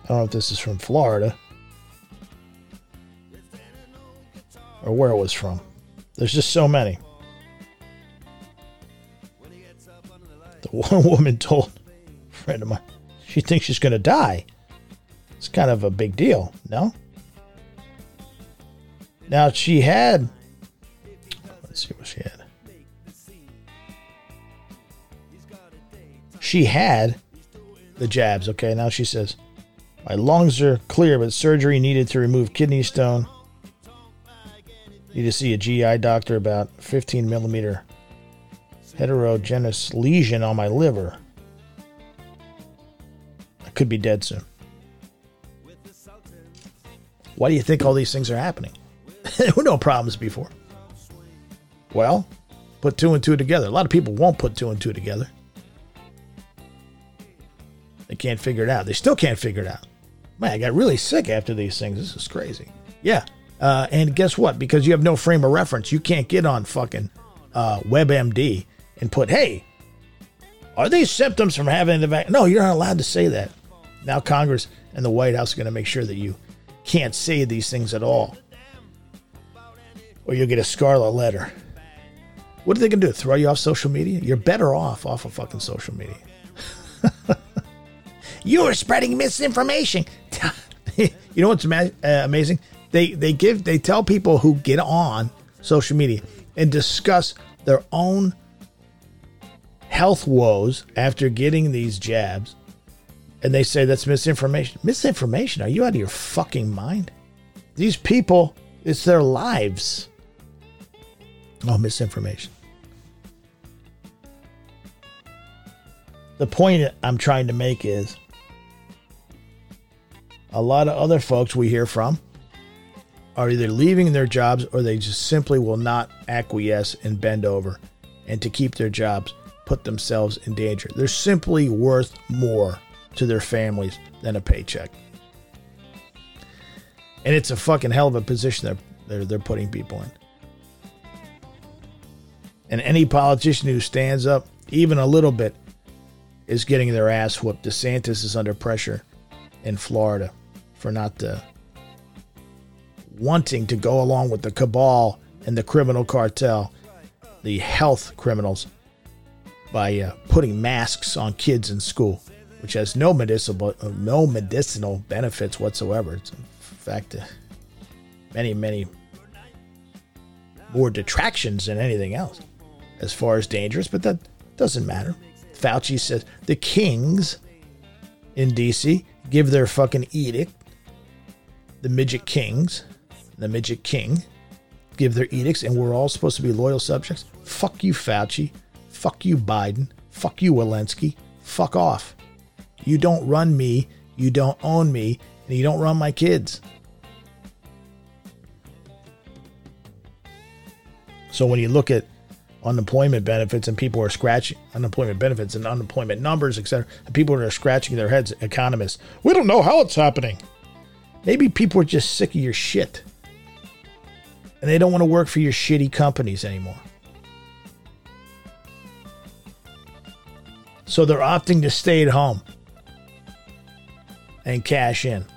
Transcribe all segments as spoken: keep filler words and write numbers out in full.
I don't know if this is from Florida or where it was from. There's just so many. The one woman told a friend of mine she thinks she's going to die. It's kind of a big deal, no? Now, she had... Let's see what she had. She had the jabs, okay? Now she says, my lungs are clear, but surgery needed to remove kidney stone. Need to see a G I doctor about fifteen millimeter heterogeneous lesion on my liver. I could be dead soon. Why do you think all these things are happening? There were no problems before. Well, put two and two together. A lot of people won't put two and two together. They can't figure it out. They still can't figure it out. Man, I got really sick after these things. This is crazy. Yeah. Uh, and guess what? Because you have no frame of reference, you can't get on fucking uh, WebMD and put, hey, are these symptoms from having the vaccine? No, you're not allowed to say that. Now Congress and the White House are going to make sure that you can't say these things at all. Or you'll get a scarlet letter. What are they going to do? Throw you off social media? You're better off off of fucking social media. You are spreading misinformation. You know what's ama- uh, amazing? They they give they tell people who get on social media and discuss their own health woes after getting these jabs, and they say that's misinformation. Misinformation? Are you out of your fucking mind? These people, it's their lives. Oh, misinformation. The point I'm trying to make is a lot of other folks we hear from are either leaving their jobs or they just simply will not acquiesce and bend over, and to keep their jobs put themselves in danger. They're simply worth more to their families than a paycheck. And it's a fucking hell of a position they're, they're, they're putting people in. And any politician who stands up even a little bit is getting their ass whooped. DeSantis is under pressure in Florida for not uh, wanting to go along with the cabal and the criminal cartel, the health criminals, by uh, putting masks on kids in school, which has no medicinal uh, no medicinal benefits whatsoever. It's in fact uh, many many more detractions than anything else as far as dangerous, but that doesn't matter. Fauci says the kings in D C give their fucking edict. The midget kings, the midget king, give their edicts, and we're all supposed to be loyal subjects. Fuck you, Fauci. Fuck you, Biden. Fuck you, Walensky. Fuck off. You don't run me, you don't own me, and you don't run my kids. So when you look at unemployment benefits and people are scratching unemployment benefits and unemployment numbers, et cetera, and people are scratching their heads, economists, we don't know how it's happening. Maybe people are just sick of your shit. And they don't want to work for your shitty companies anymore. So they're opting to stay at home and cash in.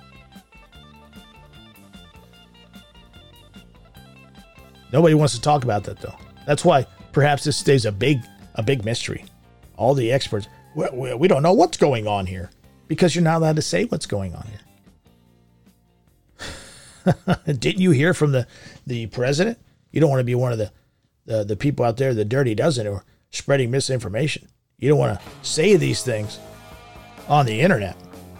Nobody wants to talk about that, though. That's why perhaps this stays a big, a big mystery. All the experts, we, we don't know what's going on here because you're not allowed to say what's going on here. Didn't you hear from the, the president? You don't want to be one of the, the, the people out there, the dirty dozen, who are spreading misinformation. You don't want to say these things on the internet,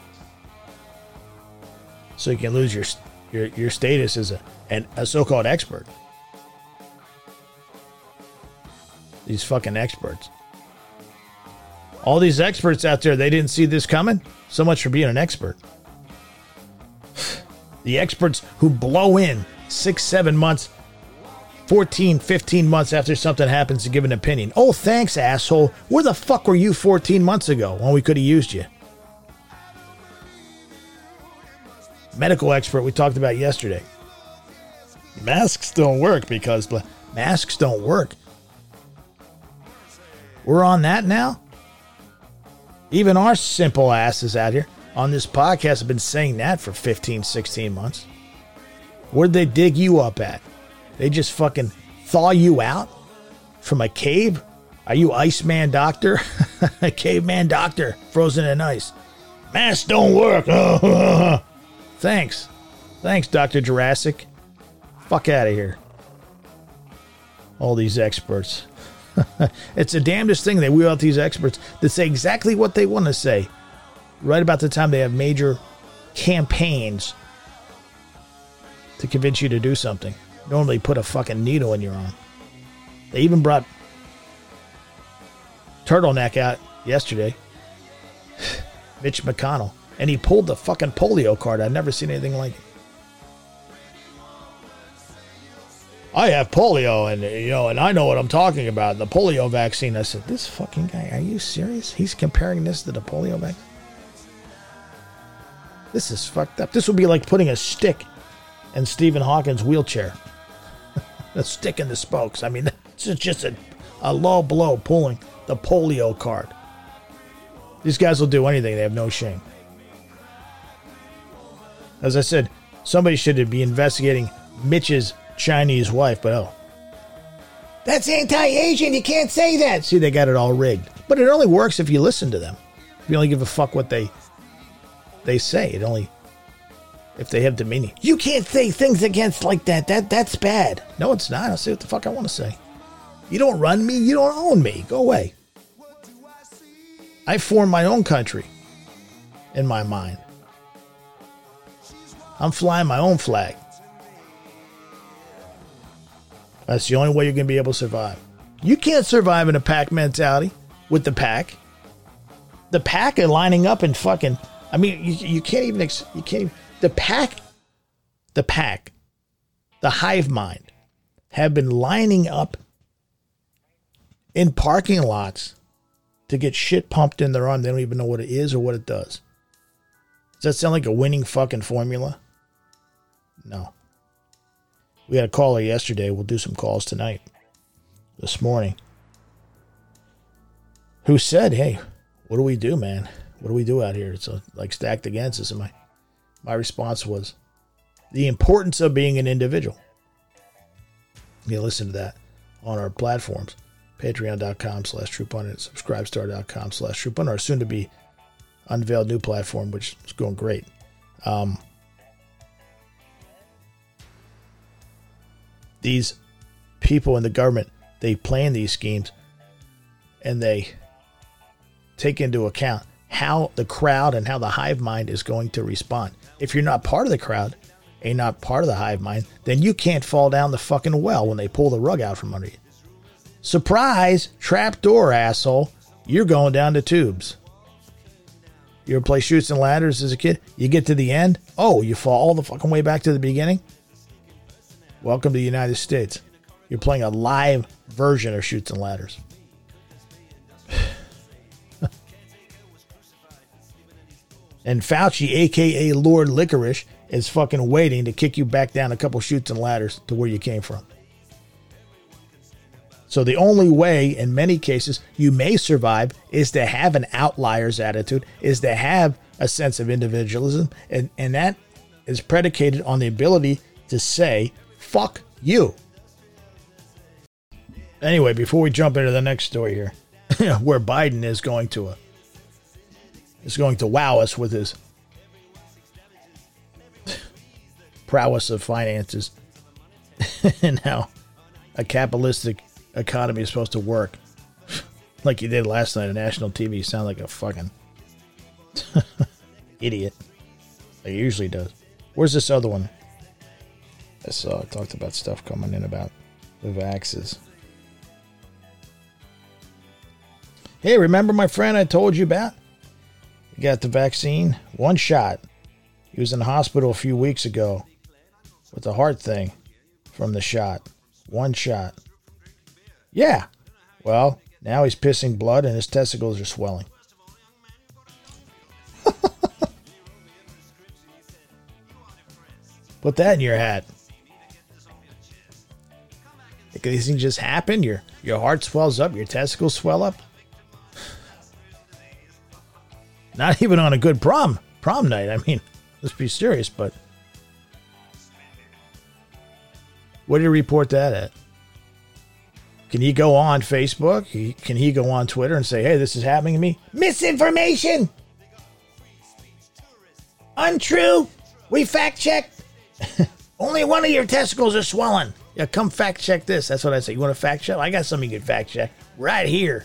so you can lose your your, your status as a, an, a so-called expert. These fucking experts. All these experts out there, they didn't see this coming. So much for being an expert. The experts who blow in six, seven months, fourteen, fifteen months after something happens to give an opinion. Oh, thanks, asshole. Where the fuck were you fourteen months ago when we could have used you? Medical expert we talked about yesterday. Masks don't work because masks don't work. We're on that now? Even our simple asses out here. on this podcast have been saying that for fifteen, sixteen months. Where'd they dig you up at? They just fucking thaw you out from a cave? Are you Iceman Doctor? Caveman Doctor, frozen in ice. Masks don't work. Thanks. Thanks, Doctor Jurassic. Fuck out of here. All these experts. It's the damnedest thing they wheel out these experts that say exactly what they want to say. Right about the time they have major campaigns to convince you to do something. Normally put a fucking needle in your arm. They even brought Turtleneck out yesterday. Mitch McConnell. And he pulled the fucking polio card. I've never seen anything like it. I have polio, and you know, and I know what I'm talking about. The polio vaccine. I said, this fucking guy, are you serious? He's comparing this to the polio vaccine? This is fucked up. This would be like putting a stick in Stephen Hawking's wheelchair. A stick in the spokes. I mean, this is just a, a low blow pulling the polio card. These guys will do anything. They have no shame. As I said, somebody should be investigating Mitch's Chinese wife, but oh. That's anti-Asian. You can't say that. See, they got it all rigged. But it only works if you listen to them. If you only give a fuck what they they say. It only if they have demeaning. You can't say things against like that. That that's bad. No, it's not. I'll say what the fuck I want to say. You don't run me. You don't own me. Go away. I formed my own country in my mind. I'm flying my own flag. That's the only way you're going to be able to survive. You can't survive in a pack mentality with the pack. The pack are lining up and fucking... I mean, you, you can't even... You can't even... The pack... The pack... The hive mind have been lining up in parking lots to get shit pumped in their arm. They don't even know what it is or what it does. Does that sound like a winning fucking formula? No. We had a caller yesterday. We'll do some calls tonight. This morning. Who said, hey, what do we do, man? What do we do out here? It's uh, like stacked against us. And my, my response was, the importance of being an individual. You listen to that on our platforms. Patreon.com slash True Pundit. Subscribestar.com slash True Pundit. Our soon to be unveiled new platform, which is going great. Um, these people in the government, they plan these schemes and they take into account how the crowd and how the hive mind is going to respond. If you're not part of the crowd and you're not part of the hive mind, then you can't fall down the fucking well when they pull the rug out from under you. Surprise! Trapdoor, asshole. You're going down the tubes. You ever play Chutes and Ladders as a kid? You get to the end. Oh, you fall all the fucking way back to the beginning? Welcome to the United States. You're playing a live version of Chutes and Ladders. And Fauci, a k a. Lord Licorice, is fucking waiting to kick you back down a couple chutes and ladders to where you came from. So the only way, in many cases, you may survive is to have an outlier's attitude, is to have a sense of individualism, and, and that is predicated on the ability to say, fuck you. Anyway, before we jump into the next story here, where Biden is going to uh, is going to wow us with his prowess of finances and how a capitalistic economy is supposed to work. Like you did last night on national T V. You sound like a fucking idiot. Like he usually does. Where's this other one? I saw it talked about stuff coming in about the vaxes. Hey, remember my friend I told you about? He got the vaccine. One shot. He was in the hospital a few weeks ago with the heart thing from the shot. One shot. Yeah. Well, now he's pissing blood and his testicles are swelling. Put that in your hat. Like these things just happen. Your your heart swells up. Your testicles swell up. Not even on a good problem. prom night. I mean, let's be serious, but where did he report that at? Can he go on Facebook? He, can he go on Twitter and say, hey, this is happening to me? Misinformation! Untrue! We fact checked. Only one of your testicles are swollen. Yeah, come fact check this. That's what I say. You want to fact check? I got something you can fact check. Right here.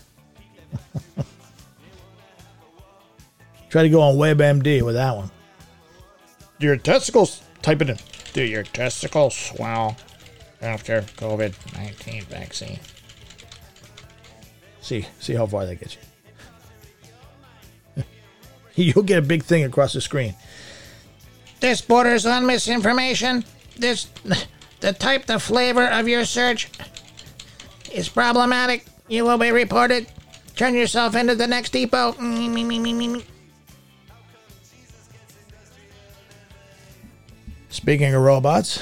Try to go on WebMD with that one. Do your testicles, type it in. Do your testicles swell after COVID nineteen vaccine? See, see how far that gets you. You'll get a big thing across the screen. This borders on misinformation. This, the type, the flavor of your search is problematic. You will be reported. Turn yourself into the next depot. Speaking of robots,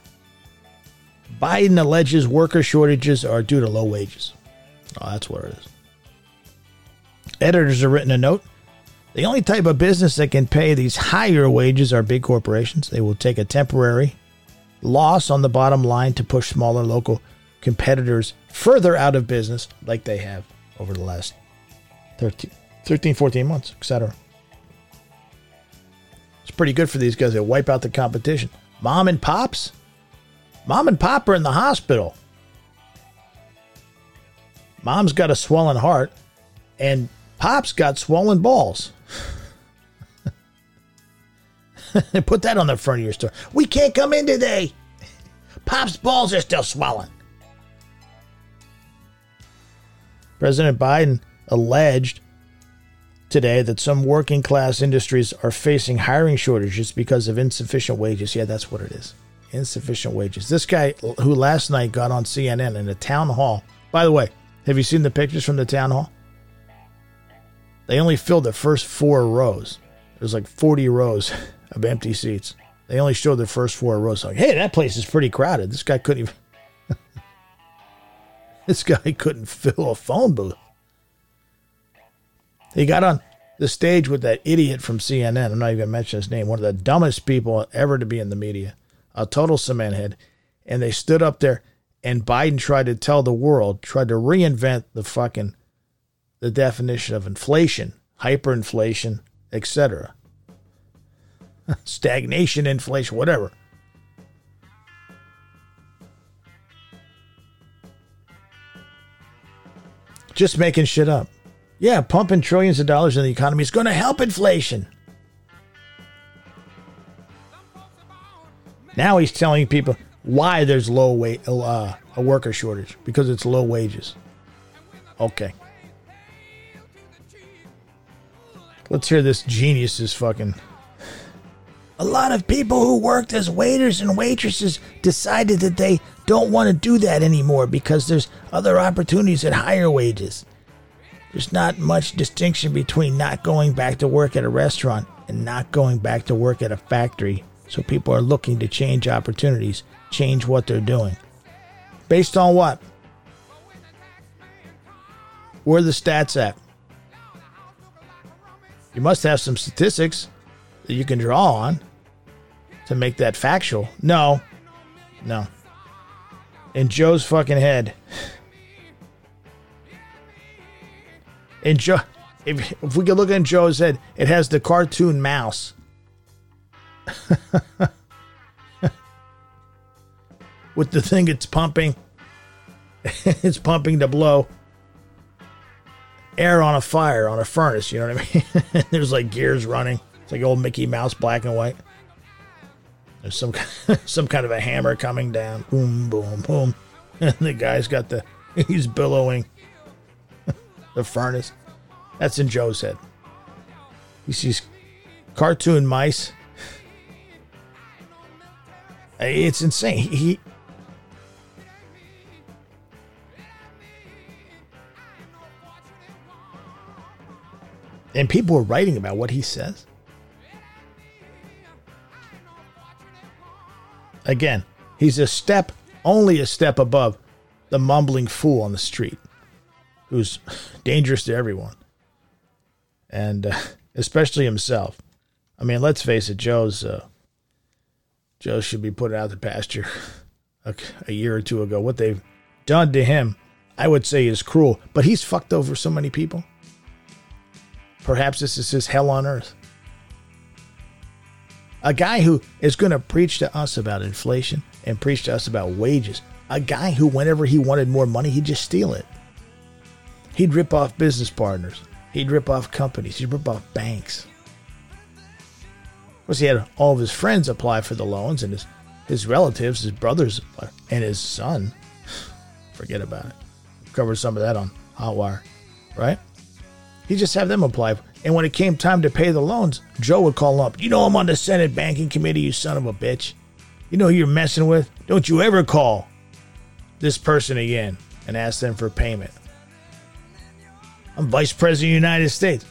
Biden alleges worker shortages are due to low wages. Oh, that's what it is. Editors have written a note. The only type of business that can pay these higher wages are big corporations. They will take a temporary loss on the bottom line to push smaller local competitors further out of business like they have over the last thirteen, thirteen fourteen months, et cetera. It's pretty good for these guys. They wipe out the competition. Mom and pops? Mom and pop are in the hospital. Mom's got a swollen heart, and pop's got swollen balls. Put that on the front of your store. We can't come in today. Pop's balls are still swollen. President Biden alleged today that some working class industries are facing hiring shortages because of insufficient wages. Yeah, that's what it is. Insufficient wages. This guy who last night got on C N N in a town hall. By the way, have you seen the pictures from the town hall? They only filled the first four rows. There's like forty rows of empty seats. They only showed the first four rows. Like, hey, that place is pretty crowded. This guy couldn't even... this guy couldn't fill a phone booth. He got on the stage with that idiot from C N N. I'm not even going to mention his name. One of the dumbest people ever to be in the media. A total cement head. And they stood up there, and Biden tried to tell the world, tried to reinvent the fucking, the definition of inflation, hyperinflation, et cetera. Stagnation, inflation, whatever. Just making shit up. Yeah, pumping trillions of dollars in the economy is going to help inflation. Now he's telling people why there's low wage, uh, a worker shortage, because it's low wages. Okay. Let's hear this genius's fucking... A lot of people who worked as waiters and waitresses decided that they don't want to do that anymore because there's other opportunities at higher wages. There's not much distinction between not going back to work at a restaurant and not going back to work at a factory. So people are looking to change opportunities, change what they're doing. Based on what? Where are the stats at? You must have some statistics that you can draw on to make that factual. No. No. In Joe's fucking head. In Joe, if, if we could look in Joe's head, it has the cartoon mouse. With the thing it's pumping. It's pumping to blow air on a fire, on a furnace, you know what I mean? There's like gears running. It's like old Mickey Mouse, black and white. There's some some kind of a hammer coming down. Boom, boom, boom. And the guy's got the, he's billowing the furnace. That's in Joe's head. He sees cartoon mice. It's insane. He, he and people are writing about what he says. Again, he's a step, only a step above the mumbling fool on the street who's dangerous to everyone, and uh, especially himself. I mean, let's face it, Joe's uh, Joe should be put out the pasture a, a year or two ago. What they've done to him, I would say, is cruel. But he's fucked over so many people. Perhaps this is his hell on earth. A guy who is going to preach to us about inflation and preach to us about wages. A guy who, whenever he wanted more money, he'd just steal it. He'd rip off business partners. He'd rip off companies. He'd rip off banks. Of course, he had all of his friends apply for the loans, and his, his relatives, his brothers, and his son. Forget about it. Covered some of that on Hotwire, right? He just have them apply. And when it came time to pay the loans, Joe would call up. You know I'm on the Senate Banking Committee, you son of a bitch. You know who you're messing with? Don't you ever call this person again and ask them for payment. I'm Vice President of the United States.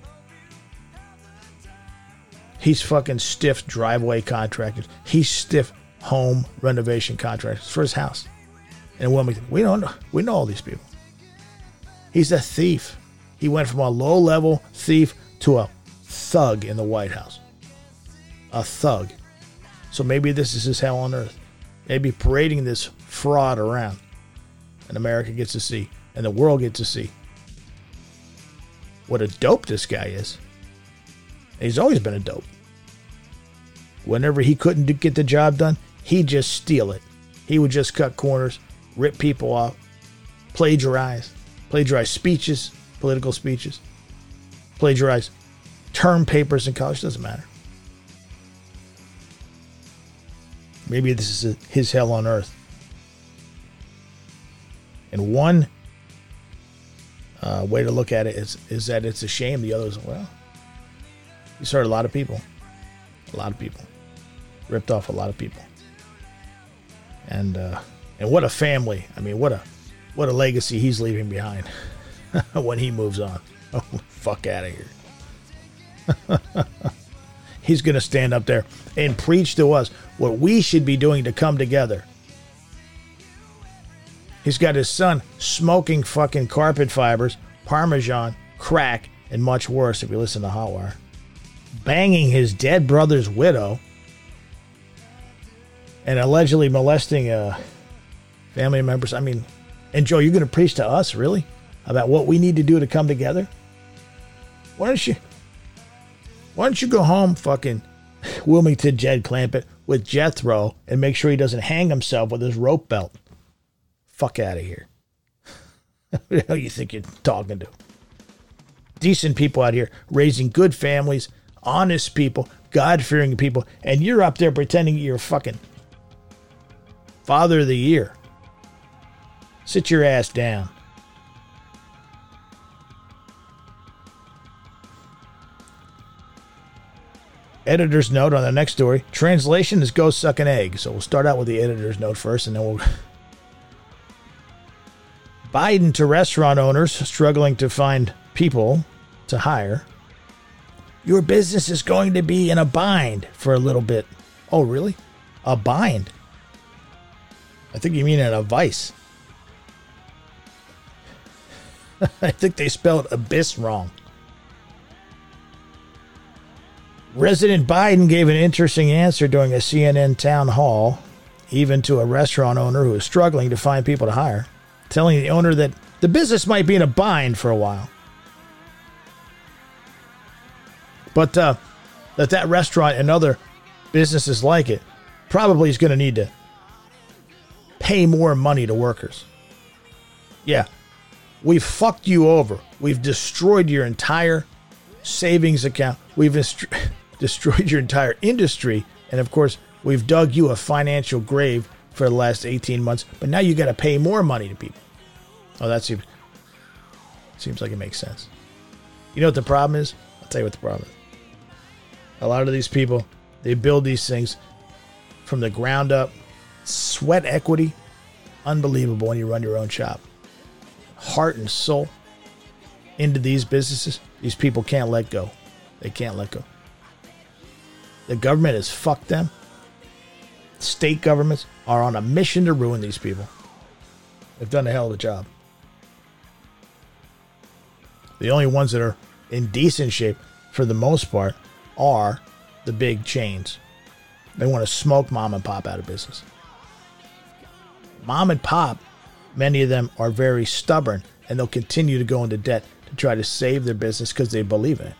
He's fucking stiff driveway contractors. He's stiff home renovation contractors for his house. And Wilmington, we don't know. We know all these people. He's a thief. He went from a low-level thief to a thug in the White House. A thug. So maybe this is his hell on earth. Maybe parading this fraud around. And America gets to see. And the world gets to see what a dope this guy is. And he's always been a dope. Whenever he couldn't do, get the job done, he'd just steal it. He would just cut corners, rip people off, plagiarize, plagiarize speeches, political speeches, plagiarize term papers in college. Doesn't matter. Maybe this is his hell on earth. And one uh, way to look at it is, is that it's a shame. The other is, well, he's hurt a lot of people. A lot of people. Ripped off a lot of people. And uh, and what a family. I mean, what a what a legacy he's leaving behind when he moves on. Oh, fuck out of here. He's going to stand up there and preach to us what we should be doing to come together. He's got his son smoking fucking carpet fibers, Parmesan, crack, and much worse if you listen to Hotwire. Banging his dead brother's widow and allegedly molesting uh, family members. I mean, and Joe, you're going to preach to us, really? About what we need to do to come together? Why don't you, why don't you go home, fucking Wilmington Jed Clampett, with Jethro and make sure he doesn't hang himself with his rope belt? Fuck out of here. Who the hell you think you're talking to? Decent people out here raising good families, honest people, God-fearing people, and you're up there pretending you're fucking Father of the Year. Sit your ass down. Editor's note on the next story. Translation is go suck an egg. So we'll start out with the editor's note first, and then we'll... Biden to restaurant owners struggling to find people to hire. Your business is going to be in a bind for a little bit. Oh, really? A bind? I think you mean in a vice. I think they spelled abyss wrong. President Biden gave an interesting answer during a C N N town hall, even to a restaurant owner who is struggling to find people to hire, telling the owner that the business might be in a bind for a while. But uh, that that restaurant and other businesses like it probably is going to need to pay more money to workers. Yeah, we've fucked you over. We've destroyed your entire savings account. We've est- destroyed your entire industry. And of course, we've dug you a financial grave for the last eighteen months. But now you got to pay more money to people. Oh, that seems, seems like it makes sense. You know what the problem is? I'll tell you what the problem is. A lot of these people, they build these things from the ground up. Sweat equity. Unbelievable when you run your own shop. Heart and soul into these businesses. These people can't let go. They can't let go. The government has fucked them. State governments are on a mission to ruin these people. They've done a hell of a job. The only ones that are in decent shape, for the most part, are the big chains. They want to smoke mom and pop out of business. Mom and pop, many of them are very stubborn, and they'll continue to go into debt to try to save their business because they believe in it.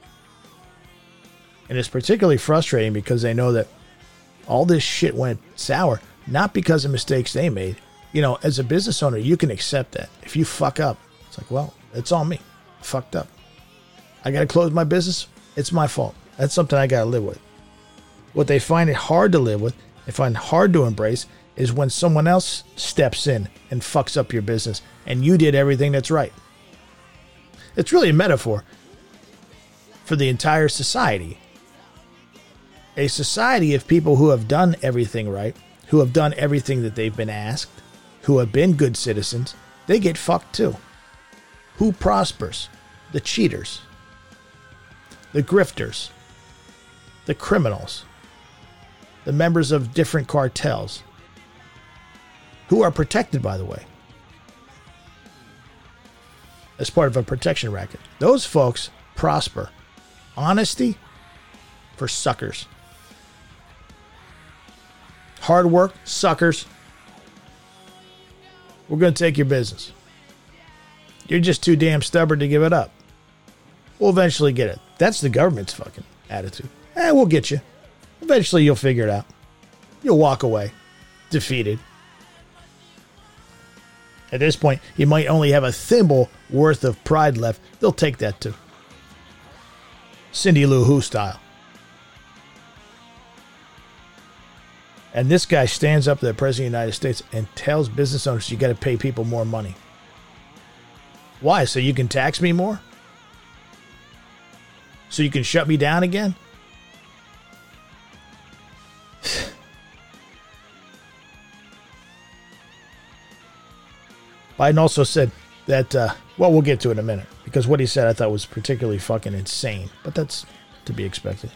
And it's particularly frustrating because they know that all this shit went sour, not because of mistakes they made. You know, as a business owner, you can accept that. If you fuck up, it's like, well, it's on me. I fucked up. I got to close my business. It's my fault. That's something I got to live with. What they find it hard to live with, they find hard to embrace, is when someone else steps in and fucks up your business and you did everything that's right. It's really a metaphor for the entire society. A society of people who have done everything right, who have done everything that they've been asked, who have been good citizens, they get fucked too. Who prospers? The cheaters, the grifters, the criminals, the members of different cartels, who are protected, by the way, as part of a protection racket. Those folks prosper. Honesty for suckers. Hard work, suckers. We're going to take your business. You're just too damn stubborn to give it up. We'll eventually get it. That's the government's fucking attitude. Eh, we'll get you. Eventually you'll figure it out. You'll walk away. Defeated. At this point, you might only have a thimble worth of pride left. They'll take that too. Cindy Lou Who style. And this guy stands up to the President of the United States and tells business owners you got to pay people more money. Why? So you can tax me more? So you can shut me down again? Biden also said that, uh, well, we'll get to it in a minute, because what he said I thought was particularly fucking insane, but that's to be expected.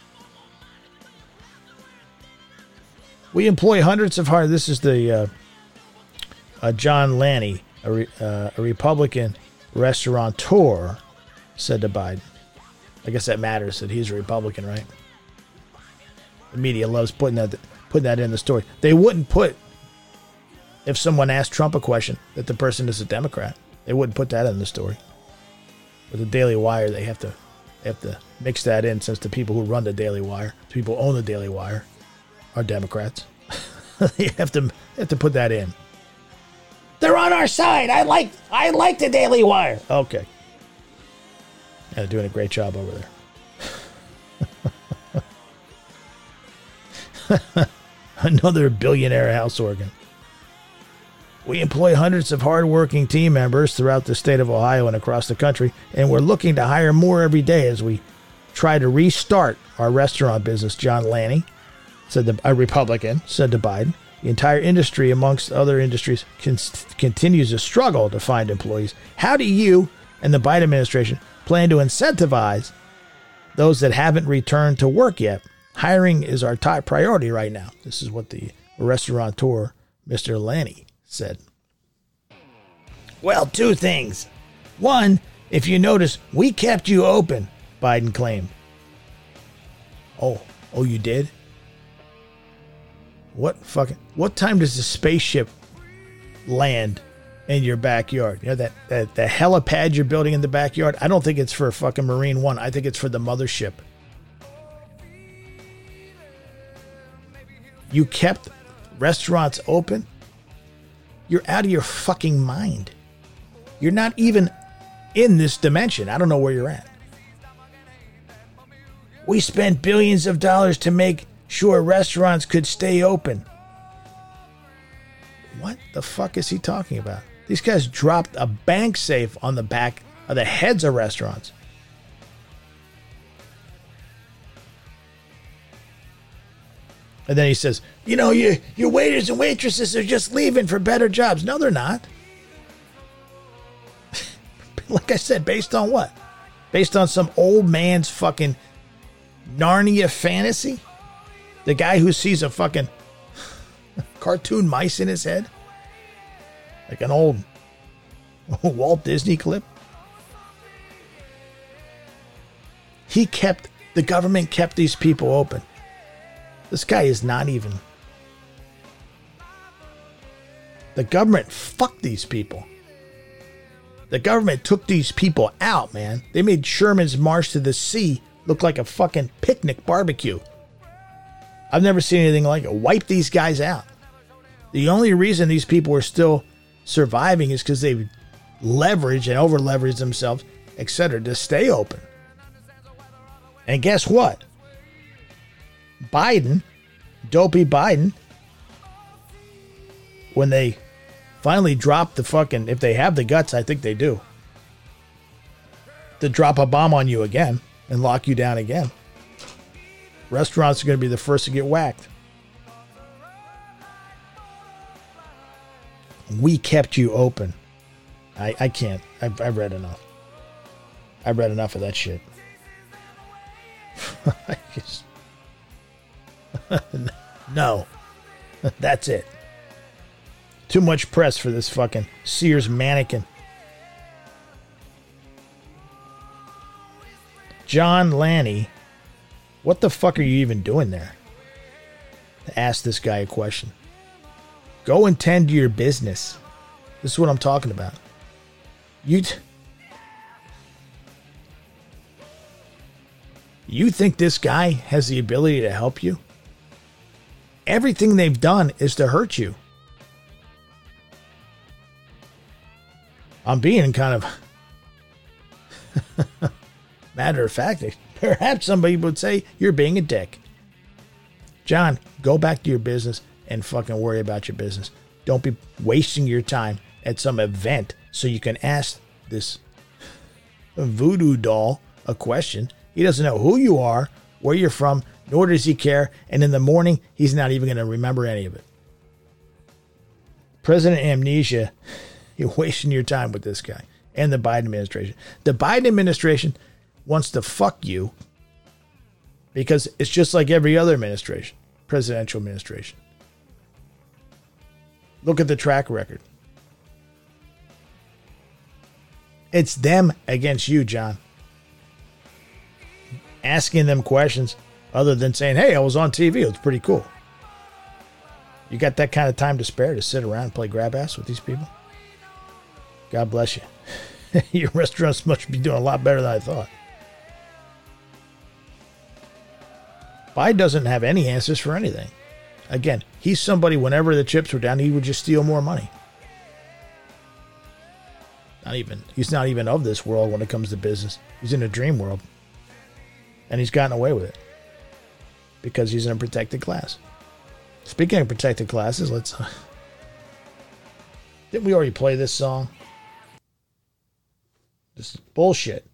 We employ hundreds of hard. This is the uh, uh, John Lanny, a, re, uh, a Republican restaurateur, said to Biden. I guess that matters that he's a Republican, right? The media loves putting that putting that in the story. They wouldn't put, if someone asked Trump a question, that the person is a Democrat. They wouldn't put that in the story. With the Daily Wire, they have to they have to mix that in, since the people who run the Daily Wire, the people who own the Daily Wire, are Democrats. You have to you have to put that in. They're on our side. I like I like the Daily Wire. Okay. Yeah, they're doing a great job over there. Another billionaire house organ. We employ hundreds of hardworking team members throughout the state of Ohio and across the country, and we're looking to hire more every day as we try to restart our restaurant business, John Lanny, said the, a Republican, said to Biden. The entire industry, amongst other industries, con- continues to struggle to find employees. How do you and the Biden administration plan to incentivize those that haven't returned to work yet? Hiring is our top priority right now. This is what the restaurateur, Mister Lanny, said. Well, two things. One, if you notice, we kept you open, Biden claimed. Oh, oh, you did? What fucking, what time does the spaceship land in your backyard? You know, that, that the helipad you're building in the backyard? I don't think it's for fucking Marine One. I think it's for the mothership. You kept restaurants open? You're out of your fucking mind. You're not even in this dimension. I don't know where you're at. We spent billions of dollars to make sure restaurants could stay open. What the fuck is he talking about? These guys dropped a bank safe on the back of the heads of restaurants. And then he says, you know, your, your waiters and waitresses are just leaving for better jobs. No, they're not. Like I said, based on what? Based on some old man's fucking Narnia fantasy? The guy who sees a fucking cartoon mice in his head? Like an old Walt Disney clip? He kept The government kept these people open. This guy is not even. The government fucked these people. The government took these people out, man. They made Sherman's March to the Sea look like a fucking picnic barbecue. I've never seen anything like it. Wipe these guys out. The only reason these people are still surviving is because they've leveraged and over leveraged themselves, et cetera, to stay open. And guess what? Biden, dopey Biden, when they finally drop the fucking, if they have the guts, I think they do, to drop a bomb on you again and lock you down again, restaurants are going to be the first to get whacked. We kept you open. I, I can't. I've, I've read enough. I've read enough of that shit. I just, no. That's it. Too much press for this fucking Sears mannequin. John Lanny, what the fuck are you even doing there? Ask this guy a question. Go and tend to your business. This is what I'm talking about. You t- You think this guy has the ability to help you? Everything they've done is to hurt you. I'm being kind of matter of fact. Perhaps somebody would say you're being a dick. John, go back to your business and fucking worry about your business. Don't be wasting your time at some event so you can ask this voodoo doll a question. He doesn't know who you are, where you're from, nor does he care. And in the morning, he's not even going to remember any of it. President Amnesia, you're wasting your time with this guy and the Biden administration. The Biden administration wants to fuck you because it's just like every other administration, presidential administration. Look at the track record. It's them against you, John. Asking them questions other than saying, hey, I was on T V. It was pretty cool. You got that kind of time to spare to sit around and play grab ass with these people? God bless you. Your restaurants must be doing a lot better than I thought. Biden doesn't have any answers for anything. Again, he's somebody, whenever the chips were down, he would just steal more money. Not even, he's not even of this world when it comes to business. He's in a dream world. And he's gotten away with it. Because he's in a protected class. Speaking of protected classes, let's... Uh, didn't we already play this song? This is bullshit.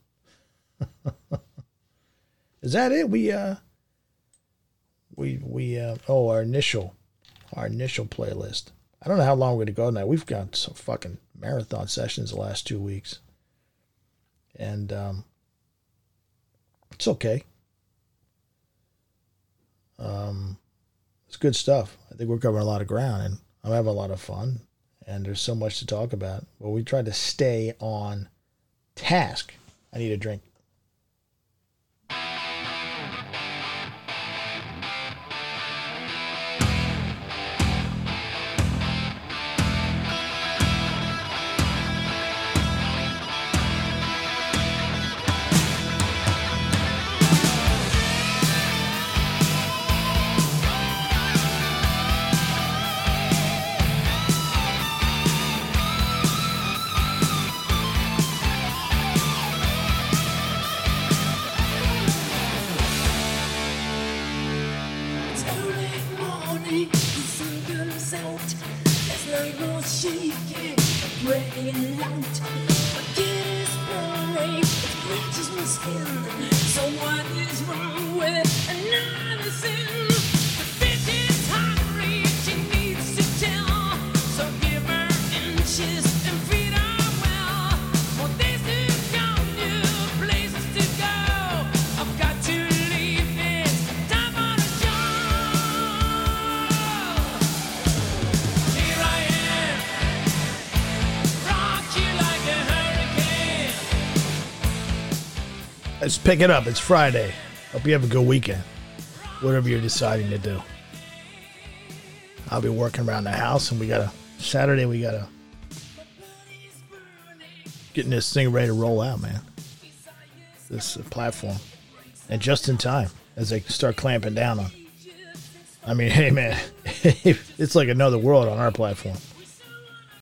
Is that it? We, uh... We, we, uh... Oh, our initial... Our initial playlist. I don't know how long we're going to go now. We've got some fucking marathon sessions the last two weeks. And, um... It's okay. Um... It's good stuff. I think we're covering a lot of ground, and I'm having a lot of fun, and there's so much to talk about. But we tried to stay on task. I need a drink. Let's pick it up. It's Friday. Hope you have a good weekend, whatever you're deciding to do. I'll be working around the house, and we got a Saturday. We got a getting this thing ready to roll out, man. This uh, platform, and just in time as they start clamping down on. I mean, hey, man, it's like another world on our platform.